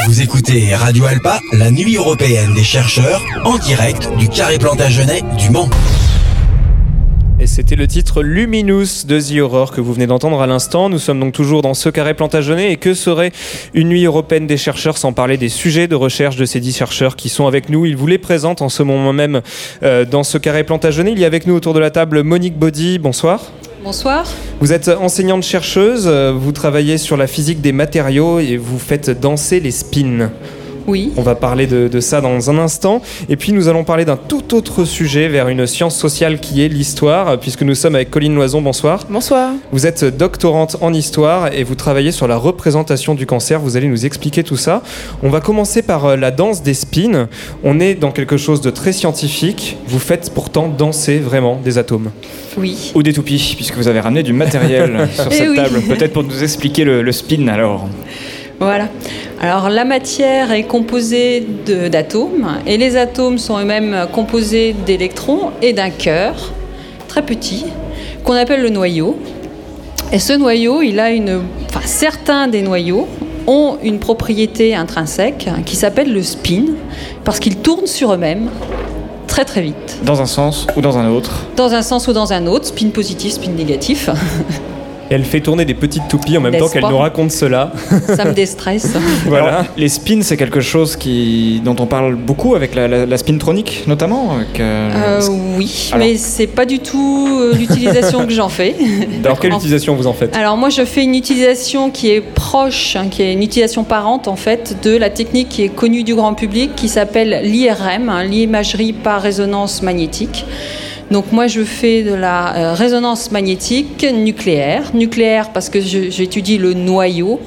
Vous écoutez Radio Alpa, la nuit européenne des chercheurs, en direct du Carré Plantagenet du Mans. Et c'était le titre Luminous de The Aurore que vous venez d'entendre à l'instant. Nous sommes donc toujours dans ce Carré Plantagenet. Et que serait une nuit européenne des chercheurs sans parler des sujets de recherche de ces 10 chercheurs qui sont avec nous. Ils vous les présentent en ce moment même dans ce Carré Plantagenet. Il y a avec nous autour de la table Monique Baudy. Bonsoir. Bonsoir. Vous êtes enseignante chercheuse. Vous travaillez sur la physique des matériaux et vous faites danser les spins. Oui. On va parler de ça dans un instant. Et puis nous allons parler d'un tout autre sujet vers une science sociale qui est l'histoire, puisque nous sommes avec Colline Loison. Bonsoir. Bonsoir. Vous êtes doctorante en histoire et vous travaillez sur la représentation du cancer. Vous allez nous expliquer tout ça. On va commencer par la danse des spins. On est dans quelque chose de très scientifique. Vous faites pourtant danser vraiment des atomes. Oui. Ou des toupies, puisque vous avez ramené du matériel sur cette table. Peut-être pour nous expliquer le spin alors. Voilà. Alors la matière est composée d'atomes et les atomes sont eux-mêmes composés d'électrons et d'un cœur très petit qu'on appelle le noyau. Et ce noyau, certains des noyaux ont une propriété intrinsèque qui s'appelle le spin parce qu'ils tournent sur eux-mêmes très très vite. Dans un sens ou dans un autre ? Dans un sens ou dans un autre, spin positif, spin négatif. Elle fait tourner des petites toupies en même temps qu'elle nous raconte cela. Ça me déstresse. Voilà. Alors, les spins, c'est quelque chose dont on parle beaucoup avec la spintronique, notamment. Oui, mais c'est pas du tout l'utilisation que j'en fais. Alors, quelle utilisation vous en faites ? Alors, moi, je fais une utilisation qui est proche, qui est une utilisation parente, en fait, de la technique qui est connue du grand public, qui s'appelle l'IRM, l'imagerie par résonance magnétique. Donc moi je fais de la résonance magnétique nucléaire parce que j'étudie le noyau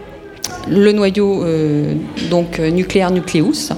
donc nucléaire nucléus.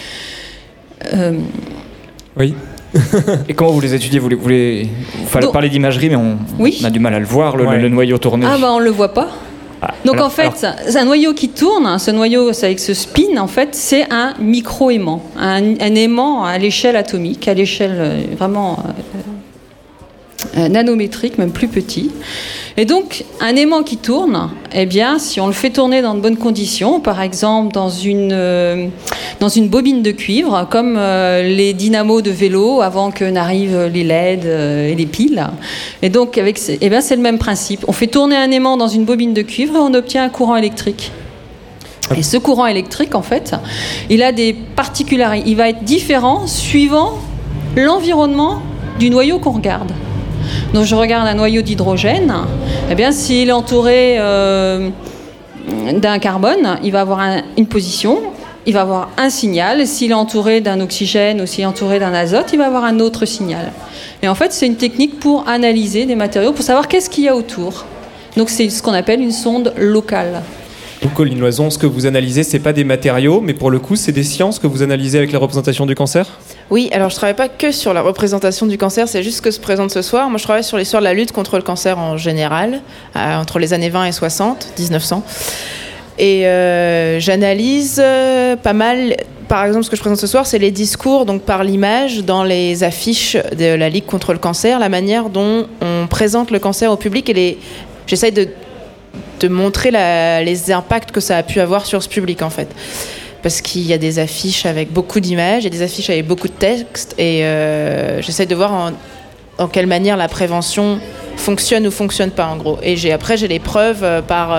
Oui. Et comment vous les étudiez ? Vous fallait parler d'imagerie, mais on a du mal à le voir, le noyau tourné. Ah bah on le voit pas. Donc c'est un noyau qui tourne. Ce noyau, avec ce spin, en fait, c'est un micro-aimant, un aimant à l'échelle atomique, à l'échelle vraiment nanométrique, même plus petit. Et donc, un aimant qui tourne, eh bien, si on le fait tourner dans de bonnes conditions, par exemple dans une bobine de cuivre, comme les dynamos de vélo avant que n'arrivent les LED et les piles. Et donc, c'est le même principe. On fait tourner un aimant dans une bobine de cuivre et on obtient un courant électrique. Et ce courant électrique, en fait, il a des particularités. Il va être différent suivant l'environnement du noyau qu'on regarde. Donc je regarde un noyau d'hydrogène, eh bien s'il est entouré d'un carbone, il va avoir une position, il va avoir un signal. S'il est entouré d'un oxygène ou s'il est entouré d'un azote, il va avoir un autre signal. Et en fait, c'est une technique pour analyser des matériaux, pour savoir qu'est-ce qu'il y a autour. Donc c'est ce qu'on appelle une sonde locale. Donc Colline Loison, ce que vous analysez, c'est pas des matériaux, mais pour le coup, c'est des sciences que vous analysez avec la représentation du cancer ? Oui, alors je travaille pas que sur la représentation du cancer, c'est juste ce que se présente ce soir. Moi, je travaille sur l'histoire de la lutte contre le cancer en général, entre les années 20 et 60, 1900. Et j'analyse pas mal. Par exemple, ce que je présente ce soir, c'est les discours, donc par l'image, dans les affiches de la Ligue contre le cancer, la manière dont on présente le cancer au public j'essaye de montrer les impacts que ça a pu avoir sur ce public, en fait. Parce qu'il y a des affiches avec beaucoup d'images, il y a des affiches avec beaucoup de textes, et j'essaie de voir en quelle manière la prévention fonctionne ou fonctionne pas, en gros. Et après, j'ai les preuves par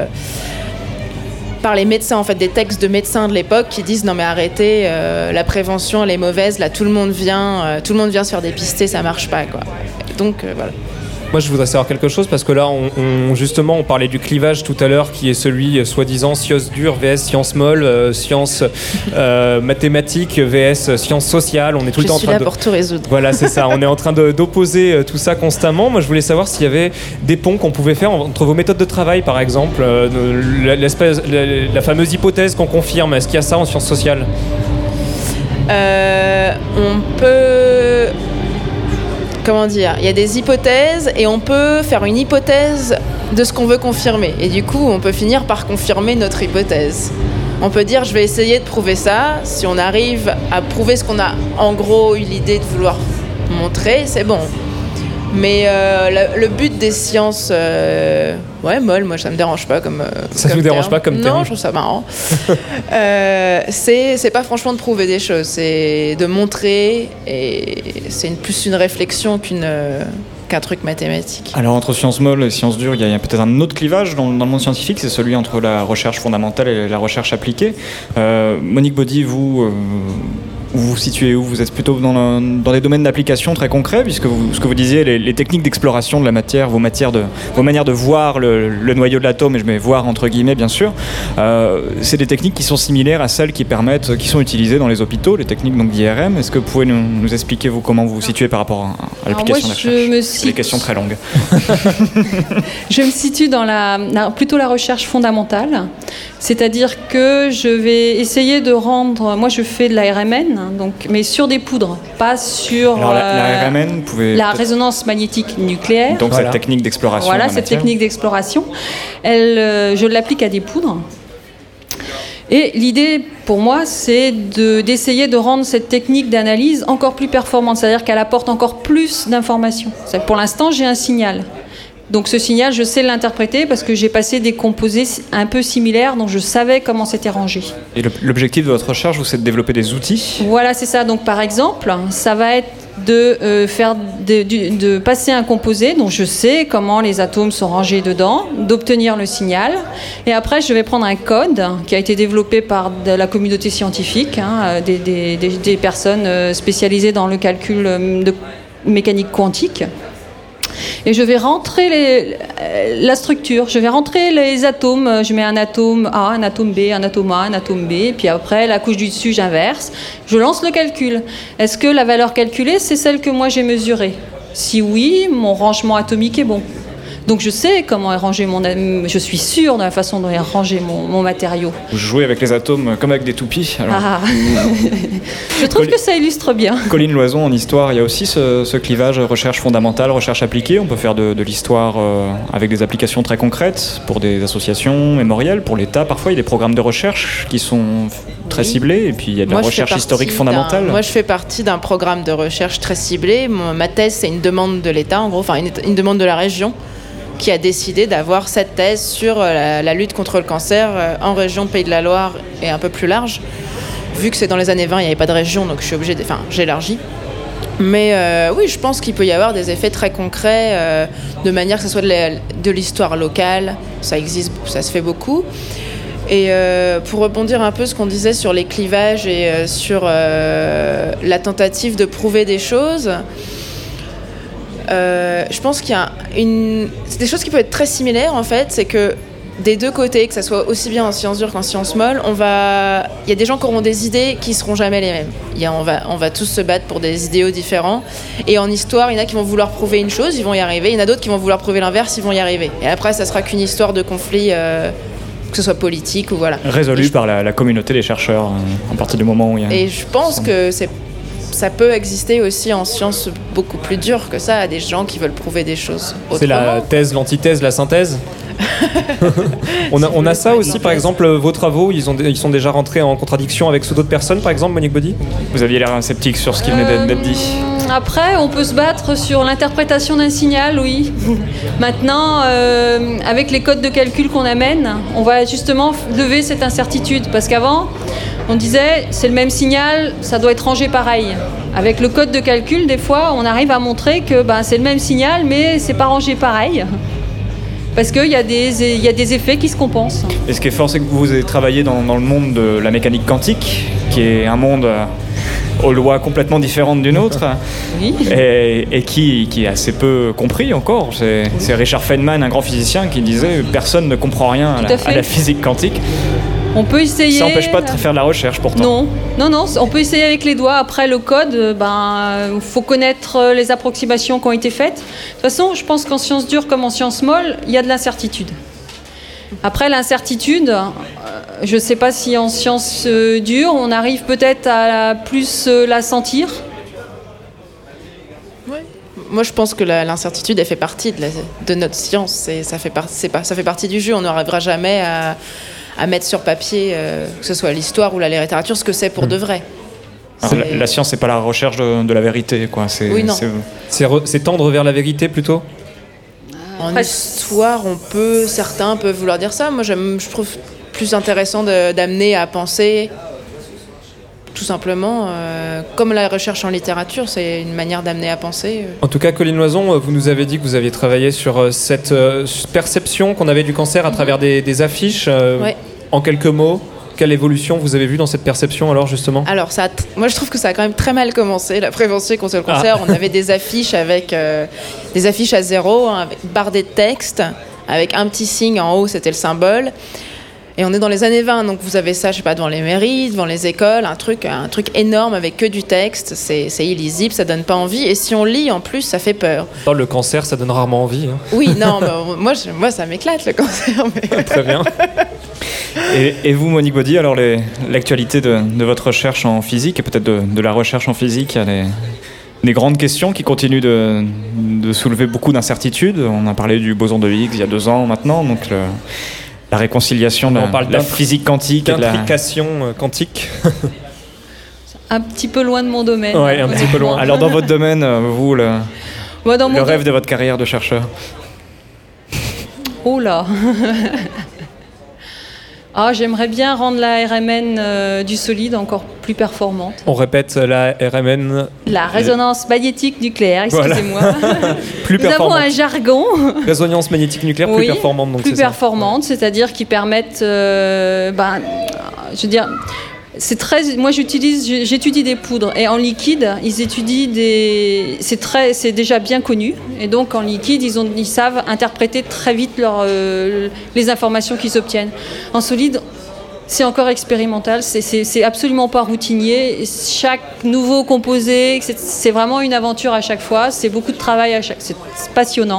les médecins, en fait, des textes de médecins de l'époque qui disent non mais arrêtez, la prévention elle est mauvaise, là tout le monde vient se faire dépister, ça marche pas, quoi. Donc voilà. Moi, je voudrais savoir quelque chose parce que là, on parlait du clivage tout à l'heure qui est celui, soi-disant, sciences dures vs sciences molles, sciences mathématiques vs sciences sociales. On est tout le temps en train Je suis là pour tout résoudre. Voilà, c'est ça. On est en train d'opposer tout ça constamment. Moi, je voulais savoir s'il y avait des ponts qu'on pouvait faire entre vos méthodes de travail, par exemple, la fameuse hypothèse qu'on confirme. Est-ce qu'il y a ça en sciences sociales ? On peut... Comment dire ? Il y a des hypothèses et on peut faire une hypothèse de ce qu'on veut confirmer. Et du coup, on peut finir par confirmer notre hypothèse. On peut dire, je vais essayer de prouver ça. Si on arrive à prouver ce qu'on a en gros eu l'idée de vouloir montrer, c'est bon. Mais le but des sciences Ouais, molle, moi ça me dérange pas comme ça comme vous dérange pas comme terme? Non, je trouve ça marrant. C'est pas franchement de prouver des choses, c'est de montrer, et c'est plus une réflexion qu'un truc mathématique. Alors entre sciences molles et sciences dures, il y a peut-être un autre clivage dans le monde scientifique, c'est celui entre la recherche fondamentale et la recherche appliquée. Monique Baudy, vous vous situez où? Vous êtes plutôt dans des domaines d'application très concrets, puisque ce que vous disiez, les techniques d'exploration de la matière, vos manières de voir le noyau de l'atome, et je mets voir entre guillemets bien sûr, c'est des techniques qui sont similaires à celles qui sont utilisées dans les hôpitaux, les techniques donc d'IRM. Est-ce que vous pouvez nous expliquer comment vous vous situez par rapport à l'application de la recherche? C'est des questions très longues. Je me situe dans plutôt la recherche fondamentale, c'est-à-dire que je vais essayer de rendre... Moi, je fais de la RMN, mais sur des poudres, pas sur... Alors, la RMN, la résonance magnétique nucléaire. Donc, cette technique d'exploration. Voilà, cette technique d'exploration. Je l'applique à des poudres. Et l'idée, pour moi, c'est d'essayer de rendre cette technique d'analyse encore plus performante, c'est-à-dire qu'elle apporte encore plus d'informations. Pour l'instant, j'ai un signal. Donc ce signal, je sais l'interpréter parce que j'ai passé des composés un peu similaires, donc je savais comment c'était rangé. Et l'objectif de votre recherche, c'est de développer des outils? Voilà, c'est ça. Donc par exemple, ça va être de passer un composé dont je sais comment les atomes sont rangés dedans, d'obtenir le signal. Et après, je vais prendre un code qui a été développé par de la communauté scientifique, des personnes spécialisées dans le calcul de mécanique quantique. Et je vais rentrer la structure, je vais rentrer les atomes, je mets un atome A, un atome B, un atome A, un atome B, puis après la couche du dessus j'inverse, je lance le calcul. Est-ce que la valeur calculée c'est celle que moi j'ai mesurée? Si oui, mon rangement atomique est bon. Donc je sais comment est rangé je suis sûre de la façon dont est rangé mon matériau. Vous jouez avec les atomes comme avec des toupies. Alors. Ah. Je trouve que ça illustre bien. Colline Loison, en histoire, il y a aussi ce clivage recherche fondamentale, recherche appliquée. On peut faire de l'histoire avec des applications très concrètes pour des associations mémorielles, pour l'État. Parfois, il y a des programmes de recherche qui sont très ciblés, et puis il y a de la recherche historique fondamentale. Moi, je fais partie d'un programme de recherche très ciblé. Ma thèse, c'est une demande de l'État, en gros, enfin une demande de la région, qui a décidé d'avoir cette thèse sur la lutte contre le cancer en région Pays de la Loire et un peu plus large. Vu que c'est dans les années 20, il n'y avait pas de région, donc je suis obligée j'élargis. Mais oui, je pense qu'il peut y avoir des effets très concrets, de manière que ce soit de l'histoire locale, ça existe, ça se fait beaucoup. Et pour rebondir un peu ce qu'on disait sur les clivages et sur la tentative de prouver des choses... je pense qu'il y a c'est des choses qui peuvent être très similaires en fait, c'est que des deux côtés, que ça soit aussi bien en sciences dures qu'en sciences molles, il y a des gens qui auront des idées qui seront jamais les mêmes. On va tous se battre pour des idéaux différents, et en histoire, il y en a qui vont vouloir prouver une chose, ils vont y arriver, il y en a d'autres qui vont vouloir prouver l'inverse, ils vont y arriver. Et après, ça sera qu'une histoire de conflit, que ce soit politique ou voilà. Résolu par la communauté des chercheurs, à partir du moment où il y a... Et je pense que ça peut exister aussi en sciences beaucoup plus dures que ça, à des gens qui veulent prouver des choses autrement. C'est la thèse, l'antithèse, la synthèse. on a ça aussi, par exemple, vos travaux, ils sont déjà rentrés en contradiction avec ceux d'autres personnes, par exemple, Monique Baudy? Vous aviez l'air sceptique sur ce qui venait d'être dit. Après, on peut se battre sur l'interprétation d'un signal, oui. Maintenant, avec les codes de calcul qu'on amène, on va justement lever cette incertitude, parce qu'avant, on disait, c'est le même signal, ça doit être rangé pareil. Avec le code de calcul, des fois, on arrive à montrer que c'est le même signal, mais c'est pas rangé pareil. Parce qu'il y a des effets qui se compensent. Et ce qui est fort, c'est que vous avez travaillé dans le monde de la mécanique quantique, qui est un monde aux lois complètement différentes d'une autre, oui. et qui est assez peu compris encore. C'est Richard Feynman, un grand physicien, qui disait « Personne ne comprend rien à la physique quantique ». On peut essayer. Ça n'empêche pas de faire de la recherche pourtant. Non, on peut essayer avec les doigts. Après le code, faut connaître les approximations qui ont été faites. De toute façon, je pense qu'en sciences dures comme en sciences molles, il y a de l'incertitude. Après l'incertitude, je ne sais pas si en sciences dures, on arrive peut-être à plus la sentir. Ouais. Moi, je pense que l'incertitude, elle fait partie de notre science. Et ça fait partie du jeu. On n'arrivera jamais à mettre sur papier, que ce soit l'histoire ou la littérature, ce que c'est pour de vrai. Alors, la science, c'est pas la recherche de la vérité, quoi. Oui, non. C'est tendre vers la vérité plutôt. En histoire, certains peuvent vouloir dire ça. Moi, je trouve plus intéressant d'amener à penser, tout simplement, comme la recherche en littérature, c'est une manière d'amener à penser. En tout cas, Colline Loison, vous nous avez dit que vous aviez travaillé sur cette perception qu'on avait du cancer à travers des affiches. Ouais. En quelques mots, quelle évolution vous avez vue dans cette perception alors justement ? Alors, moi je trouve que ça a quand même très mal commencé, la prévention contre le cancer. On avait des affiches des affiches à 0, avec bardées de texte, avec un petit signe en haut, c'était le symbole. Et on est dans les années 20, donc vous avez ça, je sais pas, devant les mairies, devant les écoles, un truc énorme avec que du texte, c'est illisible, ça donne pas envie. Et si on lit, en plus, ça fait peur. Le cancer, ça donne rarement envie. Hein. Oui, non, moi ça m'éclate le cancer. Mais... Très bien. Et vous, Monique Baudy, alors l'actualité de votre recherche en physique, et peut-être de la recherche en physique, il y a des grandes questions qui continuent de soulever beaucoup d'incertitudes. On a parlé du boson de Higgs il y a 2 ans maintenant, donc la réconciliation de la physique quantique. D'intrication quantique. Un petit peu loin de mon domaine. Oui, un petit peu loin. Alors dans votre domaine, vous, le rêve de votre carrière de chercheur? Oh là. J'aimerais bien rendre la RMN du solide encore plus performante. On répète la RMN. La résonance magnétique nucléaire, excusez-moi. Plus performante. Nous avons un jargon. Résonance magnétique nucléaire plus performante. Donc plus performante, c'est-à-dire qui permettent, moi j'étudie des poudres et en liquide, ils étudient c'est déjà bien connu et donc en liquide ils savent interpréter très vite les informations qu'ils obtiennent. En solide, c'est encore expérimental, c'est absolument pas routinier. Chaque nouveau composé, c'est vraiment une aventure à chaque fois, c'est beaucoup de travail c'est passionnant.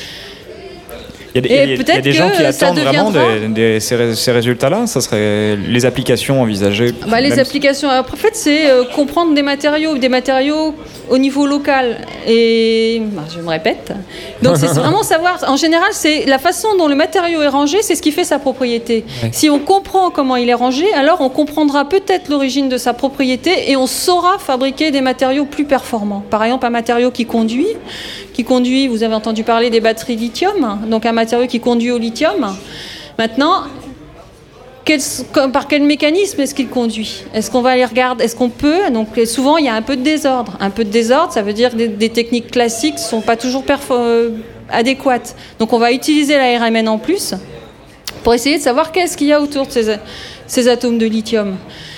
Il y a des gens qui attendent vraiment ces résultats-là. Ça serait les applications envisagées. Les applications, en fait, c'est comprendre des matériaux au niveau local. Et je me répète. Donc, c'est vraiment savoir. En général, c'est la façon dont le matériau est rangé, c'est ce qui fait sa propriété. Ouais. Si on comprend comment il est rangé, alors on comprendra peut-être l'origine de sa propriété et on saura fabriquer des matériaux plus performants. Par exemple, un matériau qui conduit, vous avez entendu parler des batteries lithium, donc un matériau qui conduit au lithium. Maintenant, par quel mécanisme est-ce qu'il conduit ? Est-ce qu'on va aller regarder ? Est-ce qu'on peut ? Donc souvent, il y a un peu de désordre. Un peu de désordre, ça veut dire que des techniques classiques ne sont pas toujours adéquates. Donc on va utiliser la RMN en plus pour essayer de savoir qu'est-ce qu'il y a autour de ces atomes de lithium.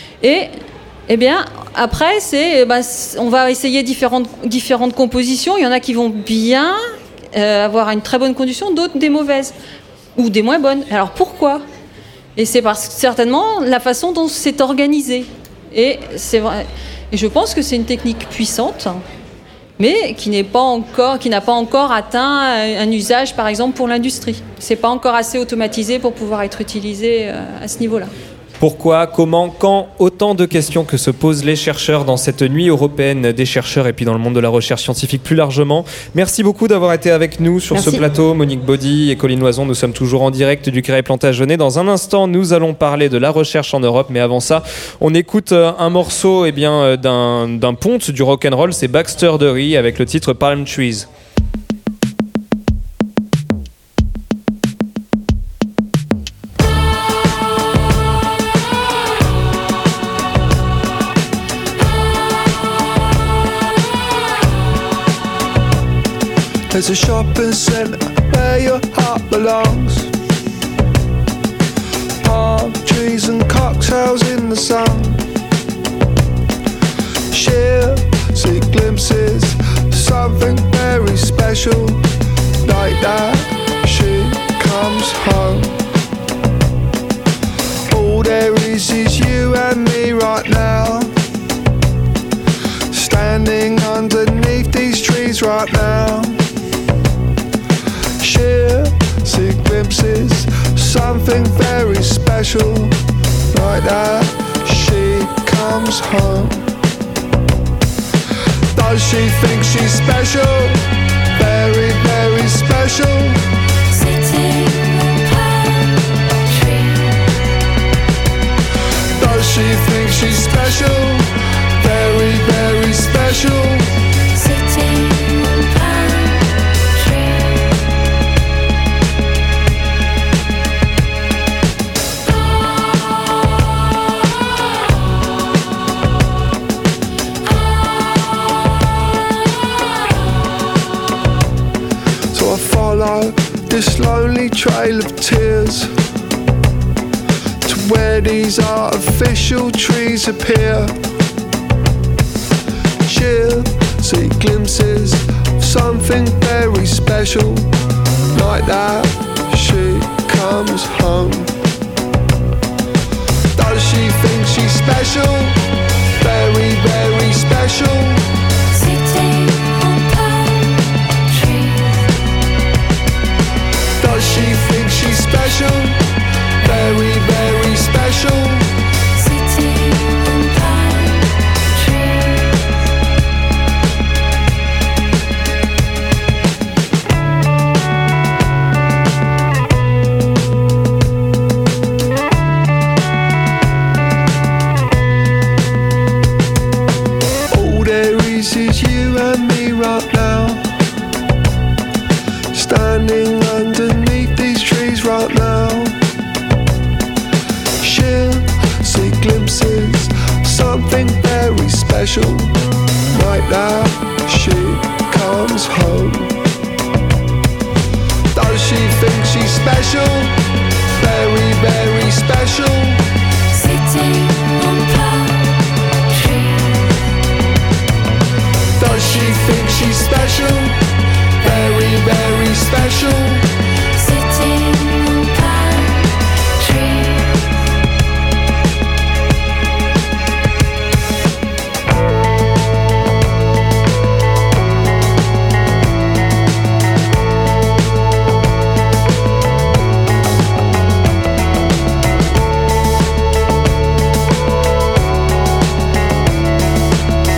Et bien, après, on va essayer différentes compositions. Il y en a qui vont bien avoir une très bonne condition, d'autres des mauvaises ou des moins bonnes. Alors pourquoi ? Et c'est certainement la façon dont c'est organisé. Et c'est vrai. Et je pense que c'est une technique puissante, mais qui n'a pas encore atteint un usage, par exemple, pour l'industrie. C'est pas encore assez automatisé pour pouvoir être utilisé à ce niveau-là. Pourquoi, comment, quand ? Autant de questions que se posent les chercheurs dans cette nuit européenne des chercheurs et puis dans le monde de la recherche scientifique plus largement. Merci beaucoup d'avoir été avec nous sur ce plateau. Monique Baudy et Colline Loison, nous sommes toujours en direct du Carré-Plantagenet. Dans un instant, nous allons parler de la recherche en Europe. Mais avant ça, on écoute un morceau d'un ponte du rock'n'roll. C'est Baxter Dury avec le titre Palm Trees. There's a shopping centre where your heart belongs. Palm trees and cocktails in the sun. She'll see glimpses of something very special. Like that, she comes home. All there is you and me right now. Standing underneath these trees right now. She'll see glimpses, something very special. Like that, she comes home. Does she think she's special? Very, very special. Sitting on palm tree. Does she think she's special? Very, very special. Sitting on palm tree. of tears, to where these artificial trees appear. She'll see glimpses of something very special. Like that, she comes home. Does she think she's special? Very, very special. Sitting on palm trees. Does she think she's special? Very, very special. Sitting on palm trees. All there is you and me right now, standing underneath these trees right now. She'll see glimpses of something very special. Like that, she comes home. Does she think she's special? Very, very special. Sitting on palm trees. Does she think she's special? Very, very special. Sitting on palm trees.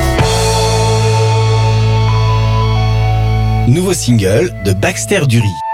Nouveau single de Baxter Dury.